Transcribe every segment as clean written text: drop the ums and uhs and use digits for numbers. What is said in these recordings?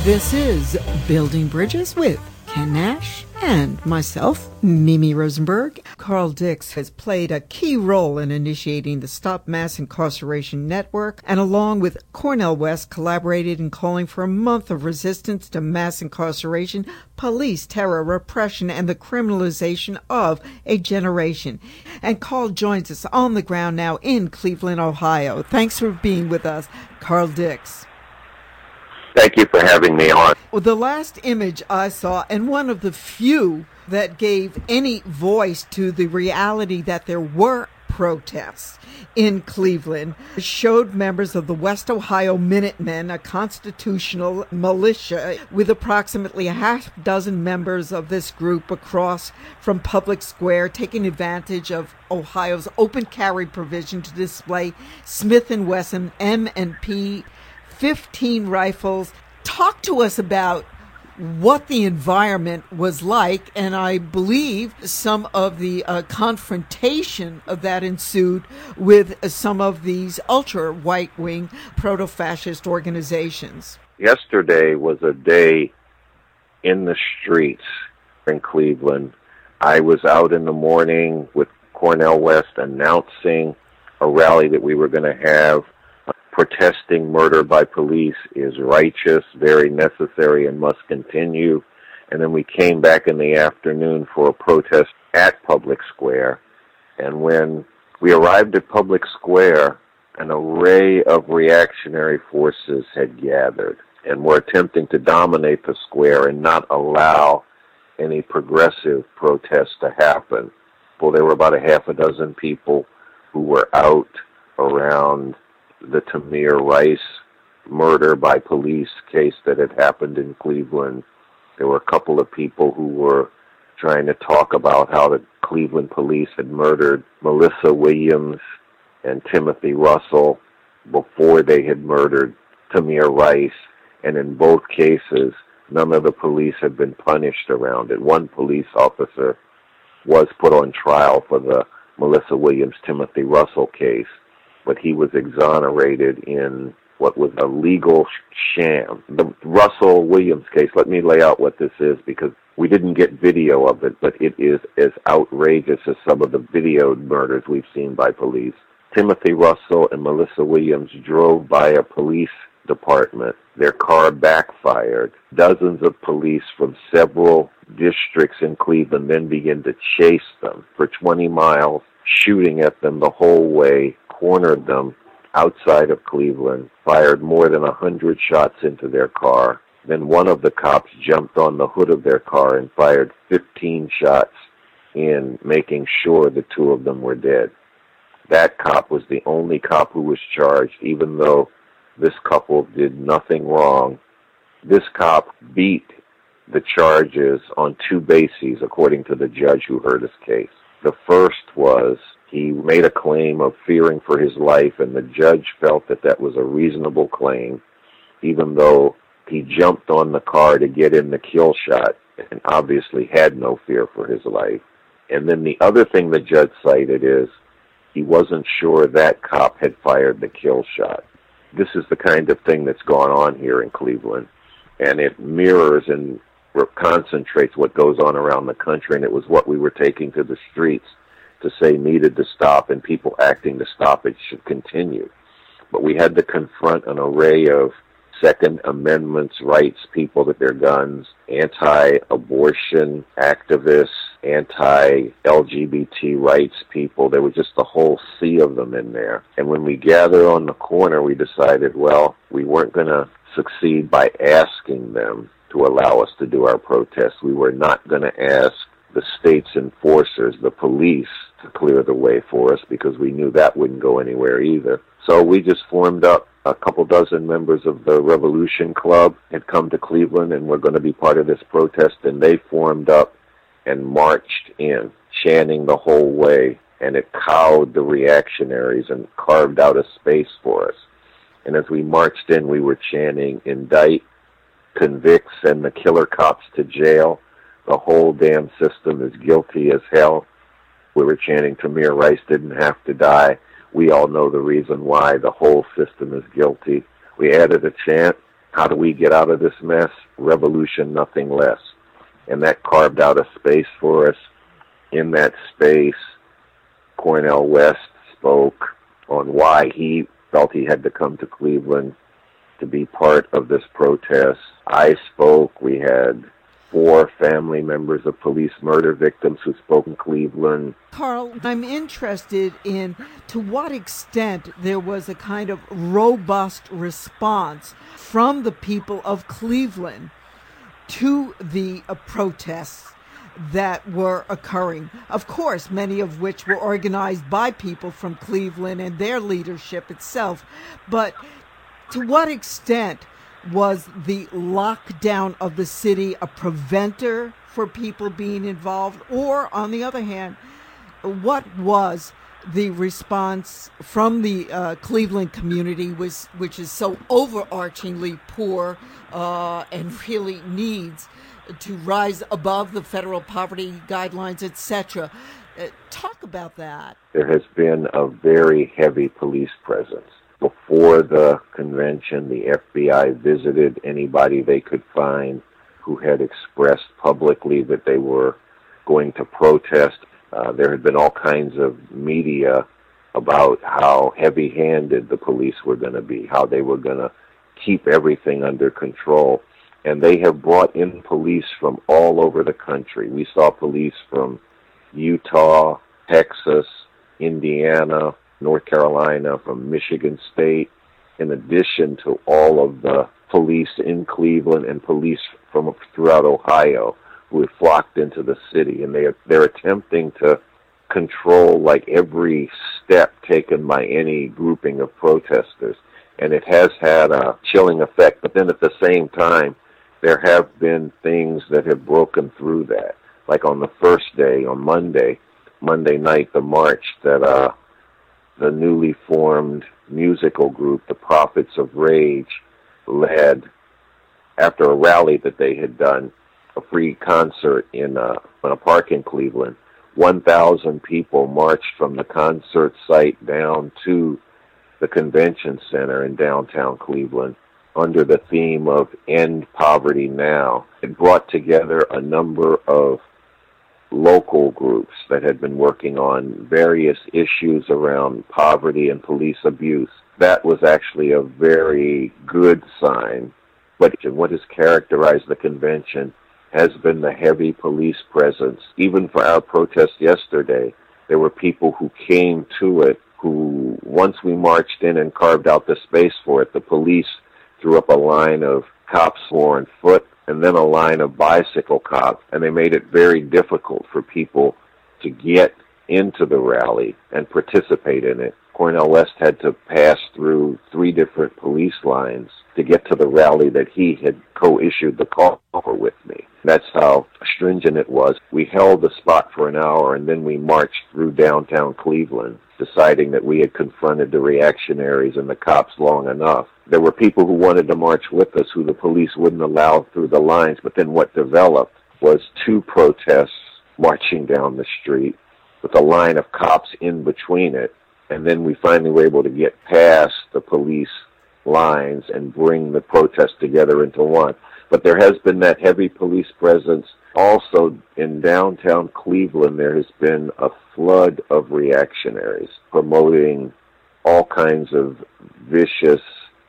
This is Building Bridges with Ken Nash and myself, Mimi Rosenberg. Carl Dix has played a key role in initiating the Stop Mass Incarceration Network, and along with Cornel West collaborated in calling for a month of resistance to mass incarceration, police terror, repression, and the criminalization of a generation. And Carl joins us on the ground now in Cleveland, Ohio. Thanks for being with us, Carl Dix. Thank you for having me on. Well, the last image I saw, and one of the few that gave any voice to the reality that there were protests in Cleveland, showed members of the West Ohio Minutemen, a constitutional militia with approximately a half dozen members of this group across from Public Square, taking advantage of Ohio's open carry provision to display Smith & Wesson M&P 15 rifles. Talk to us about what the environment was like, and I believe some of the confrontation that ensued with some of these ultra right-wing proto-fascist organizations. Yesterday was a day in the streets in Cleveland. I was out in the morning with Cornel West announcing a rally that we were going to have. Protesting murder by police is righteous, very necessary, and must continue. And then we came back in the afternoon for a protest at Public Square. And when we arrived at Public Square, an array of reactionary forces had gathered and were attempting to dominate the square and not allow any progressive protest to happen. Well, there were about a half a dozen people who were out around the Tamir Rice murder by police case that had happened in Cleveland. There were a couple of people who were trying to talk about how the Cleveland police had murdered Melissa Williams and Timothy Russell before they had murdered Tamir Rice. And in both cases, none of the police had been punished around it. One police officer was put on trial for the Melissa Williams, Timothy Russell case, but he was exonerated in what was a legal sham. The Russell Williams case, let me lay out what this is, because we didn't get video of it, but it is as outrageous as some of the videoed murders we've seen by police. Timothy Russell and Melissa Williams drove by a police department. Their car backfired. Dozens of police from several districts in Cleveland then began to chase them for 20 miles, shooting at them the whole way, cornered them outside of Cleveland, fired more than 100 shots into their car. Then one of the cops jumped on the hood of their car and fired 15 shots in, making sure the two of them were dead. That cop was the only cop who was charged, even though this couple did nothing wrong. This cop beat the charges on two bases, according to the judge who heard his case. The first was he made a claim of fearing for his life, and the judge felt that that was a reasonable claim, even though he jumped on the car to get in the kill shot and obviously had no fear for his life. And then the other thing the judge cited is he wasn't sure that cop had fired the kill shot. This is the kind of thing that's gone on here in Cleveland, and it mirrors and concentrates what goes on around the country, and it was what we were taking to the streets to say needed to stop, and people acting to stop it should continue. But we had to confront an array of Second Amendment rights people with their guns, anti-abortion activists, anti-LGBT rights people. There was just a whole sea of them in there. And when we gathered on the corner, we decided, well, we weren't going to succeed by asking them to allow us to do our protests. We were not going to ask the state's enforcers, the police, to clear the way for us, because we knew that wouldn't go anywhere either. So we just formed up. A couple dozen members of the Revolution Club had come to Cleveland and were going to be part of this protest, and they formed up and marched in, chanting the whole way, and it cowed the reactionaries and carved out a space for us. And as we marched in, we were chanting, indict, convict, send the killer cops to jail. The whole damn system is guilty as hell. We were chanting, Tamir Rice didn't have to die. We all know the reason why. The whole system is guilty. We added a chant, How do we get out of this mess? Revolution, nothing less. And that carved out a space for us. In that space, Cornel West spoke on why he felt he had to come to Cleveland to be part of this protest. I spoke. We had 4 family members of police murder victims who spoke in Cleveland. Carl, I'm interested in to what extent there was a kind of robust response from the people of Cleveland to the protests that were occurring. Of course, many of which were organized by people from Cleveland and their leadership itself. But to what extent was the lockdown of the city a preventer for people being involved? Or, on the other hand, what was the response from the Cleveland community, which is so overarchingly poor and really needs to rise above the federal poverty guidelines, etc.? Talk about that. There has been a very heavy police presence. Before the convention, the FBI visited anybody they could find who had expressed publicly that they were going to protest. There had been all kinds of media about how heavy-handed the police were going to be, how they were going to keep everything under control. And they have brought in police from all over the country. We saw police from Utah, Texas, Indiana, North Carolina, from Michigan State, in addition to all of the police in Cleveland and police from throughout Ohio who have flocked into the city. And they're attempting to control like every step taken by any grouping of protesters. And it has had a chilling effect. But then at the same time, there have been things that have broken through that. Like on the first day, on Monday night, the march that the newly formed musical group, the Prophets of Rage, led after a rally that they had done, a free concert in a park in Cleveland. 1,000 people marched from the concert site down to the convention center in downtown Cleveland under the theme of End Poverty Now. It brought together a number of local groups that had been working on various issues around poverty and police abuse. That was actually a very good sign. But what has characterized the convention has been the heavy police presence. Even for our protest yesterday, there were people who came to it who, once we marched in and carved out the space for it, the police threw up a line of cops on foot and then a line of bicycle cops, and they made it very difficult for people to get into the rally and participate in it. Cornel West had to pass through 3 different police lines to get to the rally that he had co-issued the call for with me. That's how stringent it was. We held the spot for an hour, and then we marched through downtown Cleveland, deciding that we had confronted the reactionaries and the cops long enough. There were people who wanted to march with us who the police wouldn't allow through the lines, but then what developed was 2 protests marching down the street with a line of cops in between it. And then we finally were able to get past the police lines and bring the protest together into one. But there has been that heavy police presence. Also, in downtown Cleveland, there has been a flood of reactionaries promoting all kinds of vicious,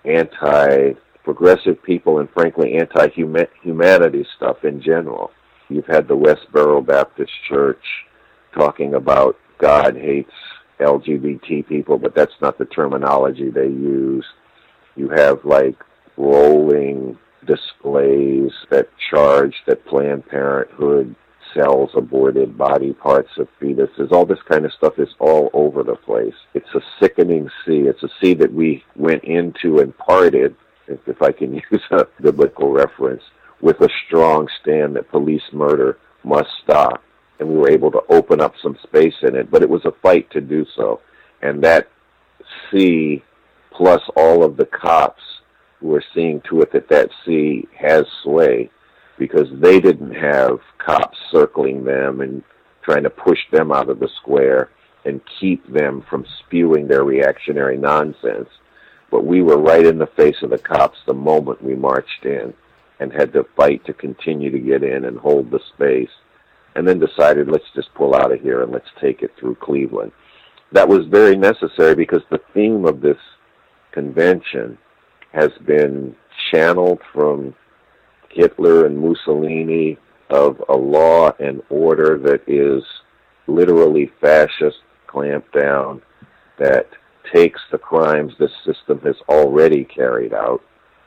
anti-progressive people and, frankly, anti-humanity stuff in general. You've had the Westboro Baptist Church talking about God hates LGBT people, but that's not the terminology they use. You have like rolling displays that charge that Planned Parenthood sells aborted body parts of fetuses. All this kind of stuff is all over the place. It's a sickening sea. It's a sea that we went into and parted, if I can use a biblical reference, with a strong stand that police murder must stop. And we were able to open up some space in it, but it was a fight to do so. And that sea, plus all of the cops who are seeing to it that that sea has sway, because they didn't have cops circling them and trying to push them out of the square and keep them from spewing their reactionary nonsense. but we were right in the face of the cops the moment we marched in and had to fight to continue to get in and hold the space, and then decided, let's just pull out of here and let's take it through Cleveland. That was very necessary because the theme of this convention has been channeled from Hitler and Mussolini of a law and order that is literally fascist clampdown that takes the crimes this system has already carried out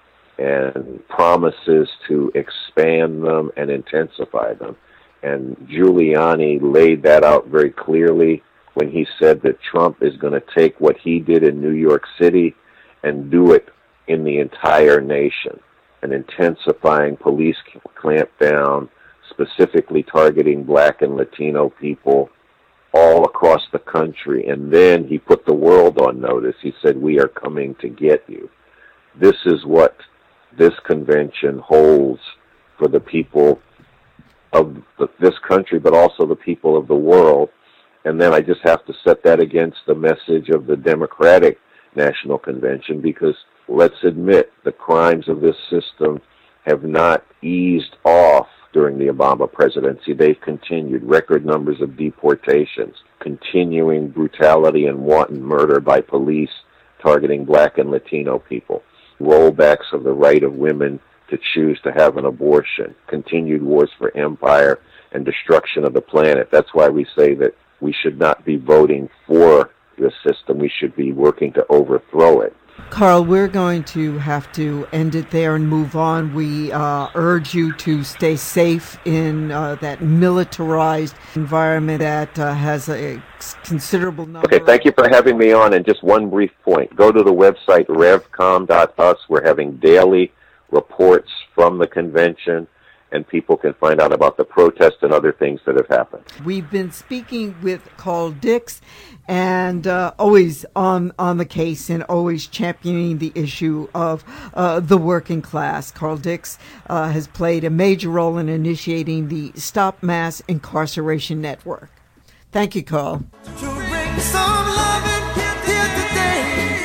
and promises to expand them and intensify them. And Giuliani laid that out very clearly when he said that Trump is going to take what he did in New York City and do it in the entire nation, an intensifying police clampdown, specifically targeting Black and Latino people all across the country. And then he put the world on notice. He said, we are coming to get you. This is what this convention holds for the people of this country, but also the people of the world. And then I just have to set that against the message of the Democratic National Convention, because let's admit the crimes of this system have not eased off during the Obama presidency. They've continued. Record numbers of deportations, continuing brutality and wanton murder by police targeting Black and Latino people, rollbacks of the right of women to choose to have an abortion, continued wars for empire and destruction of the planet. That's why we say that we should not be voting for this system. We should be working to overthrow it. Carl, we're going to have to end it there and move on. We urge you to stay safe in that militarized environment that has a considerable number. Okay, thank you for having me on. And just one brief point. Go to the website revcom.us. We're having daily reports from the convention, and people can find out about the protests and other things that have happened. We've been speaking with Carl Dix, and always on the case and always championing the issue of the working class. Carl Dix has played a major role in initiating the Stop Mass Incarceration Network. Thank you, Carl. To bring some love here today.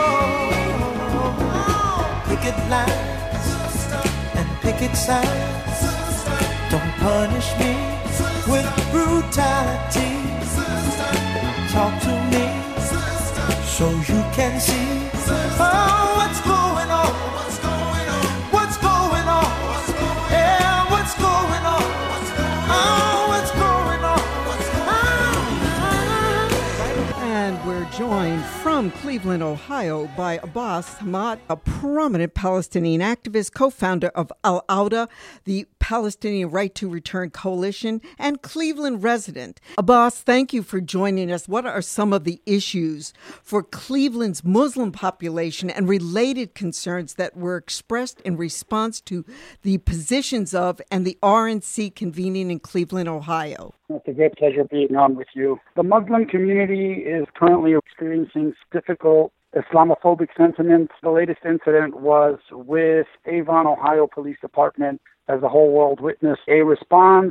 Picket lines and picket signs. Don't punish me with brutality. Talk to me so you can see what's going on. What's going on? Yeah, what's going on? Oh, what's going on? And we're joined from Cleveland, Ohio by Abbas Hamad, a prominent Palestinian activist, co-founder of Al-Auda, the Palestinian Right to Return Coalition, and Cleveland resident. Abbas, thank you for joining us. What are some of the issues for Cleveland's Muslim population and related concerns that were expressed in response to the positions of and the RNC convening in Cleveland, Ohio? It's a great pleasure being on with you. The Muslim community is currently experiencing difficult Islamophobic sentiments. The latest incident was with Avon, Ohio Police Department, as the whole world witnessed a response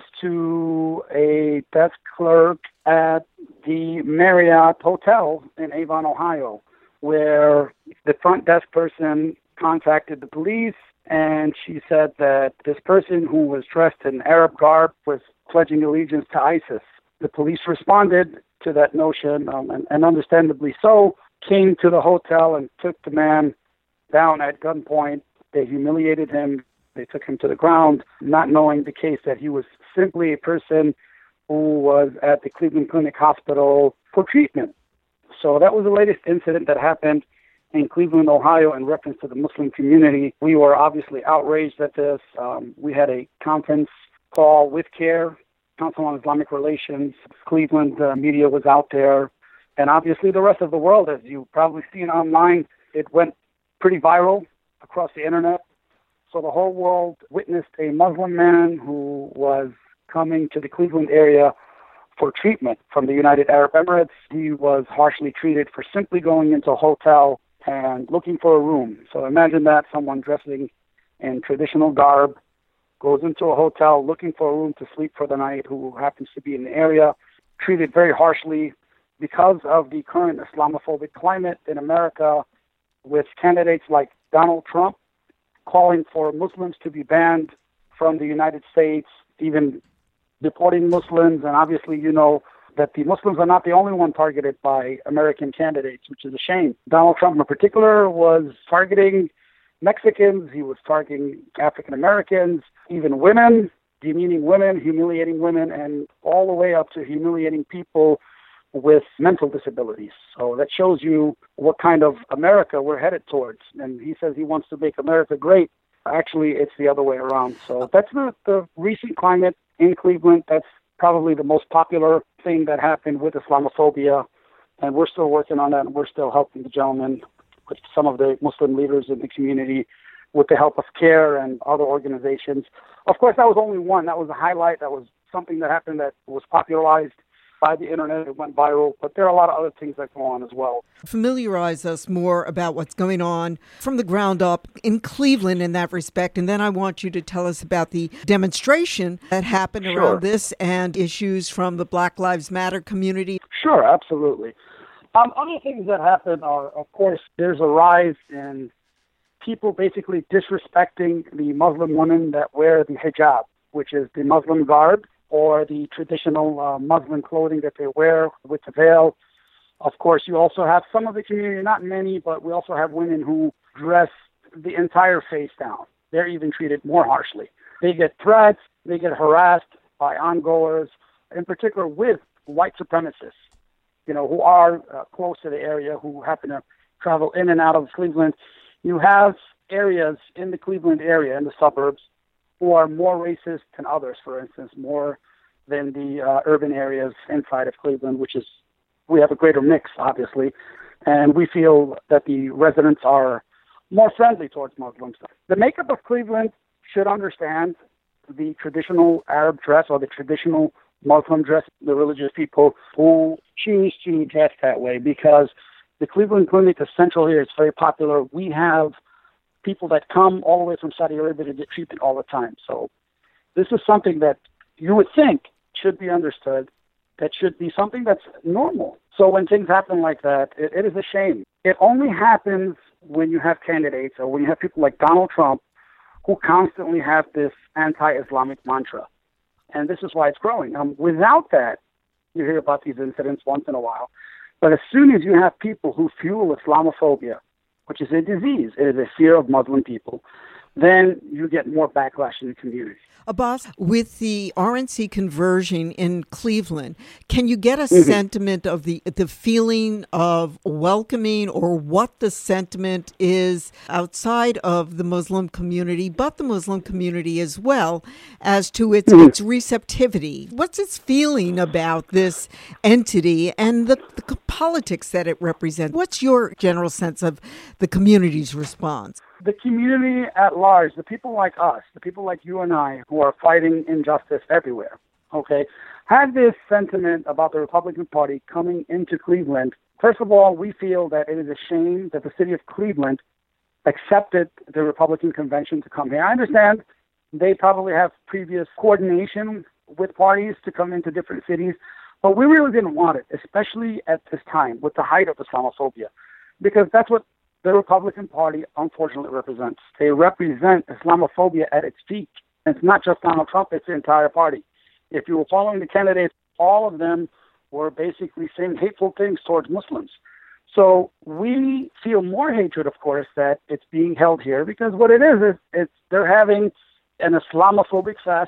to a desk clerk at the Marriott Hotel in Avon, Ohio, where the front desk person contacted the police, and she said that this person who was dressed in Arab garb was pledging allegiance to ISIS. The police responded to that notion, and understandably so, came to the hotel and took the man down at gunpoint. They humiliated him. They took him to the ground, not knowing the case that he was simply a person who was at the Cleveland Clinic Hospital for treatment. So that was the latest incident that happened in Cleveland, Ohio, in reference to the Muslim community. We were obviously outraged at this. We had a conference call with CARE, Council on Islamic Relations. Cleveland media was out there. And obviously the rest of the world, as you've probably seen online, it went pretty viral across the internet. So the whole world witnessed a Muslim man who was coming to the Cleveland area for treatment from the United Arab Emirates. He was harshly treated for simply going into a hotel and looking for a room. So imagine that, someone dressing in traditional garb goes into a hotel looking for a room to sleep for the night, who happens to be in the area, treated very harshly because of the current Islamophobic climate in America. with candidates like Donald Trump calling for Muslims to be banned from the United States, even deporting Muslims. And obviously, you know that the Muslims are not the only one targeted by American candidates, which is a shame. Donald Trump in particular was targeting Mexicans. He was targeting African Americans, even women, demeaning women, humiliating women, and all the way up to humiliating people with mental disabilities. So that shows you what kind of America we're headed towards. And he says he wants to make America great. Actually, it's the other way around. So that's the recent climate in Cleveland. That's probably the most popular thing that happened with Islamophobia. And we're still working on that, and we're still helping the gentleman with some of the Muslim leaders in the community with the help of CARE and other organizations. Of course, that was only one. That was a highlight. That was something that happened that was popularized by the internet. It went viral, but there are a lot of other things that go on as well. Familiarize us more about what's going on from the ground up in Cleveland in that respect, and then I want you to tell us about the demonstration that happened around this and issues from the Black Lives Matter community. Sure, absolutely. Other things that happen are, of course, there's a rise in people basically disrespecting the Muslim women that wear the hijab, which is the Muslim garb, or the traditional Muslim clothing that they wear with the veil. Of course, you also have some of the community, not many, but we also have women who dress the entire face down. They're even treated more harshly. They get threats, they get harassed by ongoers, in particular with white supremacists, you know, who are close to the area, who happen to travel in and out of Cleveland. You have areas in the Cleveland area, in the suburbs, who are more racist than others, for instance, more than the urban areas inside of Cleveland, which is, we have a greater mix, obviously, and we feel that the residents are more friendly towards Muslims. The makeup of Cleveland should understand the traditional Arab dress or the traditional Muslim dress, the religious people who choose to dress that way, because the Cleveland Clinic is central here. It's very popular. We have people that come all the way from Saudi Arabia to get treatment all the time. So this is something that you would think should be understood, that should be something that's normal. So when things happen like that, it is a shame. It only happens when you have candidates or when you have people like Donald Trump who constantly have this anti-Islamic mantra. And this is why it's growing. Without that, you hear about these incidents once in a while. But as soon as you have people who fuel Islamophobia, which is a disease, it is a fear of Muslim people, then you get more backlash in the community. Abbas, with the RNC conversion in Cleveland, can you get a sentiment of the feeling of welcoming, or what the sentiment is outside of the Muslim community, but the Muslim community as well, as to its receptivity? What's its feeling about this entity and the politics that it represents? What's your general sense of the community's response? The community at large, the people like us, the people like you and I who are fighting injustice everywhere, okay, have this sentiment about the Republican Party coming into Cleveland. First of all, we feel that it is a shame that the city of Cleveland accepted the Republican convention to come here. I understand they probably have previous coordination with parties to come into different cities, but we really didn't want it, especially at this time with the height of Islamophobia, because that's what the Republican Party, unfortunately, represents. They represent Islamophobia at its peak. It's not just Donald Trump, it's the entire party. If you were following the candidates, all of them were basically saying hateful things towards Muslims. So we feel more hatred, of course, that it's being held here, because what it is they're having an Islamophobic fest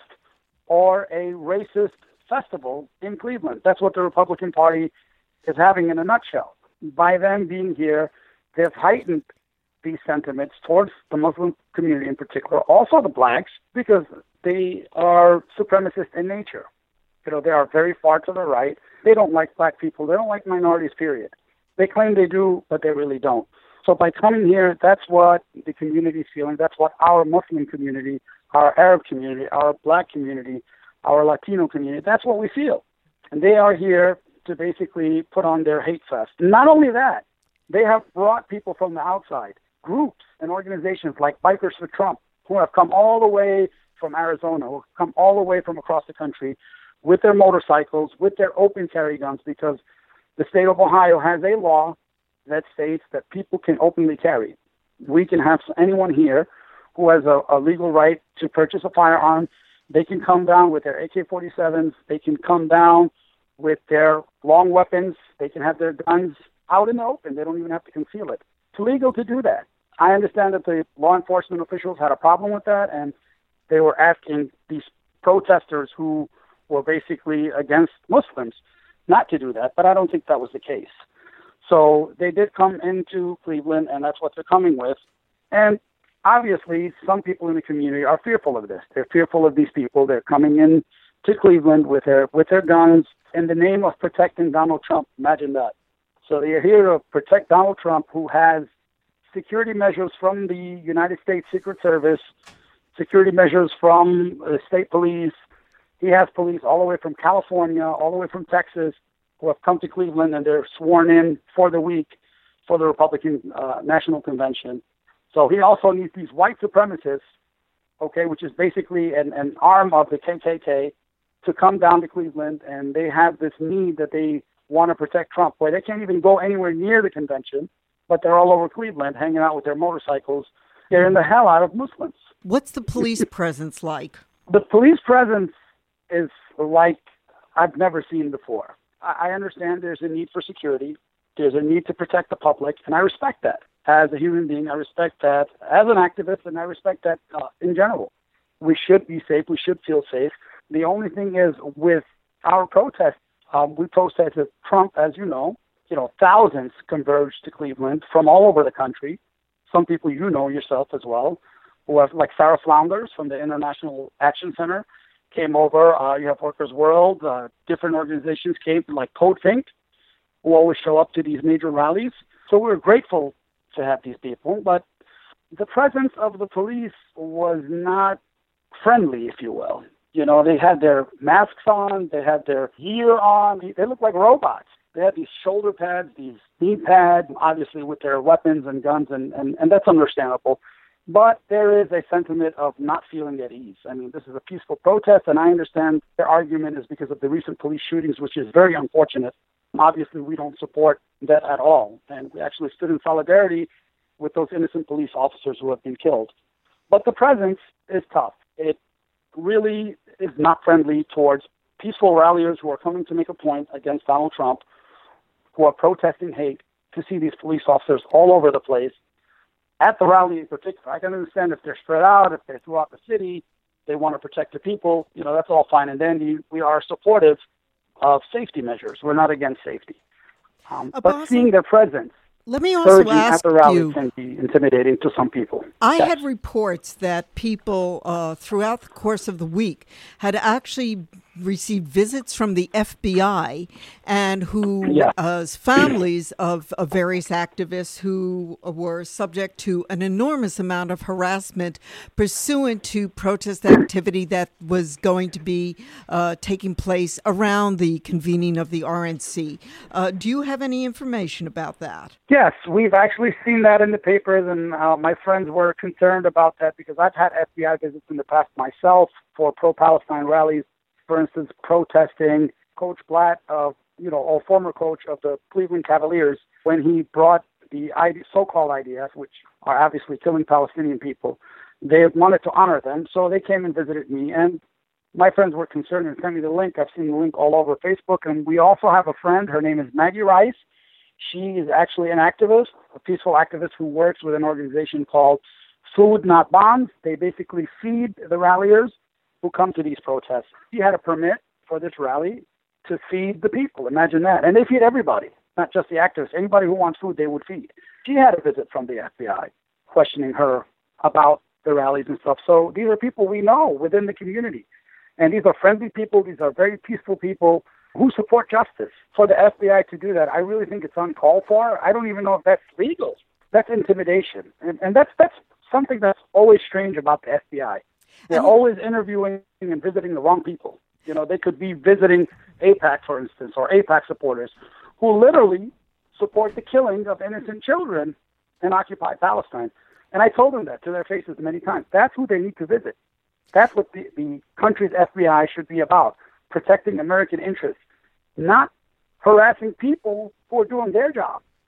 or a racist festival in Cleveland. That's what the Republican Party is having in a nutshell. By them being here, they've heightened these sentiments towards the Muslim community in particular, also the blacks, because they are supremacist in nature. You know, they are very far to the right. They don't like black people. They don't like minorities, period. They claim they do, but they really don't. So by coming here, that's what the community is feeling. That's what our Muslim community, our Arab community, our black community, our Latino community, that's what we feel. And they are here to basically put on their hate fest. Not only that, they have brought people from the outside, groups and organizations like Bikers for Trump, who have come all the way from Arizona, who have come all the way from across the country with their motorcycles, with their open carry guns, because the state of Ohio has a law that states that people can openly carry. We can have anyone here who has a legal right to purchase a firearm. They can come down with their AK-47s. They can come down with their long weapons. They can have their guns out in the open. They don't even have to conceal it. It's legal to do that. I understand that the law enforcement officials had a problem with that, and they were asking these protesters who were basically against Muslims not to do that, but I don't think that was the case. So they did come into Cleveland, and that's what they're coming with. And obviously, some people in the community are fearful of this. They're fearful of these people. They're coming in to Cleveland with their guns in the name of protecting Donald Trump. Imagine that. So they're here to protect Donald Trump, who has security measures from the United States Secret Service, security measures from the state police. He has police all the way from California, all the way from Texas, who have come to Cleveland, and they're sworn in for the week for the Republican National Convention. So he also needs these white supremacists, okay, which is basically an arm of the KKK, to come down to Cleveland, and they have this need that they want to protect Trump, where they can't even go anywhere near the convention, but they're all over Cleveland hanging out with their motorcycles, scaring the hell out of Muslims. What's the police presence like? The police presence is like I've never seen before. I understand there's a need for security. There's a need to protect the public, and I respect that. As a human being, I respect that as an activist, and I respect that in general. We should be safe. We should feel safe. The only thing is, with our protest, we protested Trump, as you know, thousands converged to Cleveland from all over the country. Some people you know yourself as well, who have, like Sarah Flounders from the International Action Center, came over. You have Workers' World. Different organizations came, like Code Think, who always show up to these major rallies. So we're grateful to have these people, but the presence of the police was not friendly, if you will. They had their masks on, they had their gear on, they looked like robots. They had these shoulder pads, these knee pads, obviously with their weapons and guns, and that's understandable. But there is a sentiment of not feeling at ease. I mean, this is a peaceful protest, and I understand their argument is because of the recent police shootings, which is very unfortunate. Obviously, we don't support that at all, and we actually stood in solidarity with those innocent police officers who have been killed. But the presence is tough. It really is not friendly towards peaceful ralliers who are coming to make a point against Donald Trump, who are protesting hate, to see these police officers all over the place. At the rally in particular, I can understand if they're spread out, if they're throughout the city, they want to protect the people, that's all fine and dandy. We are supportive of safety measures. We're not against safety. But seeing their presence, let me also ask at the rally you, can be intimidating to some people. I had reports that people throughout the course of the week had actually received visits from the FBI, and who families of various activists who were subject to an enormous amount of harassment pursuant to protest activity that was going to be taking place around the convening of the RNC. Do you have any information about that? Yes, we've actually seen that in the papers, and my friends were concerned about that because I've had FBI visits in the past myself for pro-Palestine rallies. For instance, protesting Coach Blatt, or former coach of the Cleveland Cavaliers, when he brought the so-called IDF, which are obviously killing Palestinian people. They wanted to honor them, so they came and visited me. And my friends were concerned and sent me the link. I've seen the link all over Facebook. And we also have a friend. Her name is Maggie Rice. She is actually an activist, a peaceful activist who works with an organization called Food Not Bombs. They basically feed the ralliers who come to these protests. She had a permit for this rally to feed the people. Imagine that. And they feed everybody, not just the activists. Anybody who wants food, they would feed. She had a visit from the FBI questioning her about the rallies and stuff. So these are people we know within the community. And these are friendly people. These are very peaceful people who support justice. For the FBI to do that, I really think it's uncalled for. I don't even know if that's legal. That's intimidation. And that's something that's always strange about the FBI. They're always interviewing and visiting the wrong people. They could be visiting AIPAC, for instance, or AIPAC supporters who literally support the killing of innocent children in occupied Palestine. And I told them that to their faces many times. That's who they need to visit. That's what the country's FBI should be about, protecting American interests, not harassing people who are doing their job.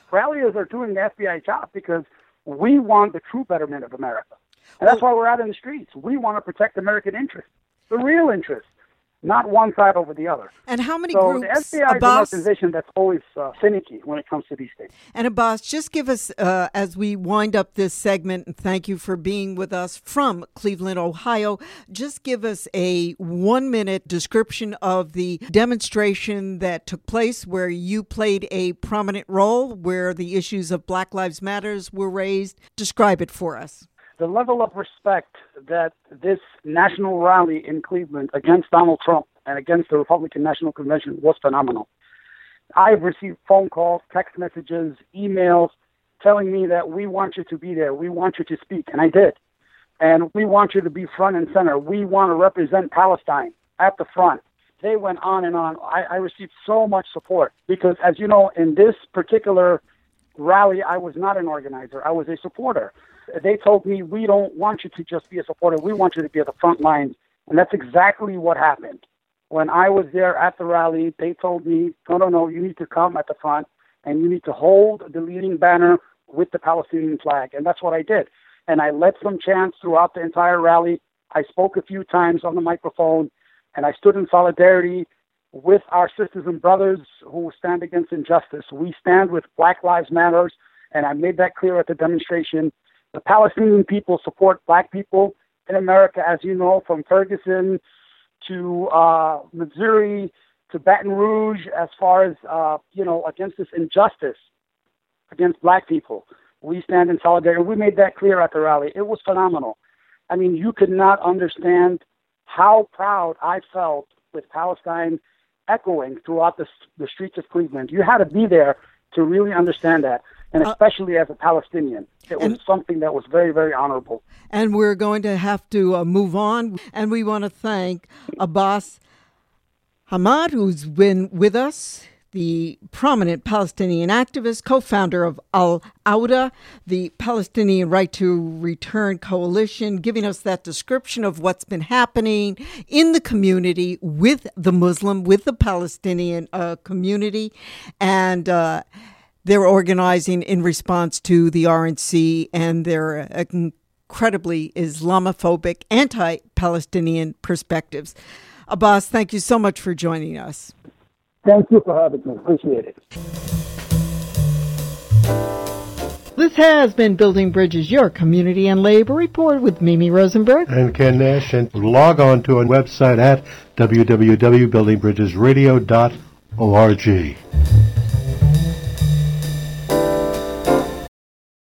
ralliers are doing the FBI job because we want the true betterment of America. And that's why we're out in the streets. We want to protect American interests, the real interests, not one side over the other. And how many so groups, the FBI Abbas, is an organization that's always finicky when it comes to these things. And Abbas, just give us, as we wind up this segment, and thank you for being with us from Cleveland, Ohio, just give us a 1-minute description of the demonstration that took place where you played a prominent role, where the issues of Black Lives Matters were raised. Describe it for us. The level of respect that this national rally in Cleveland against Donald Trump and against the Republican National Convention was phenomenal. I've received phone calls, text messages, emails telling me that we want you to be there. We want you to speak. And I did. And we want you to be front and center. We want to represent Palestine at the front. They went on and on. I received so much support because, as you know, in this particular rally, I was not an organizer. I was a supporter. They told me, we don't want you to just be a supporter. We want you to be at the front lines. And that's exactly what happened. When I was there at the rally, they told me, no, you need to come at the front and you need to hold the leading banner with the Palestinian flag. And that's what I did. And I led some chants throughout the entire rally. I spoke a few times on the microphone, and I stood in solidarity with our sisters and brothers who stand against injustice. We stand with Black Lives Matter, and I made that clear at the demonstration. The Palestinian people support Black people in America, as you know, from Ferguson to Missouri to Baton Rouge, as far as, against this injustice against Black people. We stand in solidarity. We made that clear at the rally. It was phenomenal. I mean, you could not understand how proud I felt with Palestine echoing throughout the streets of Cleveland. You had to be there to really understand that. And especially as a Palestinian, it was something that was very, very honorable. And we're going to have to move on. And we want to thank Abbas Hamad, who's been with us, the prominent Palestinian activist, co-founder of Al-Auda, the Palestinian Right to Return Coalition, giving us that description of what's been happening in the community with the Palestinian community. And they're organizing in response to the RNC and their incredibly Islamophobic, anti-Palestinian perspectives. Abbas, thank you so much for joining us. Thank you for having me. Appreciate it. This has been Building Bridges, your community and labor report with Mimi Rosenberg and Ken Nash. And log on to our website at www.buildingbridgesradio.org.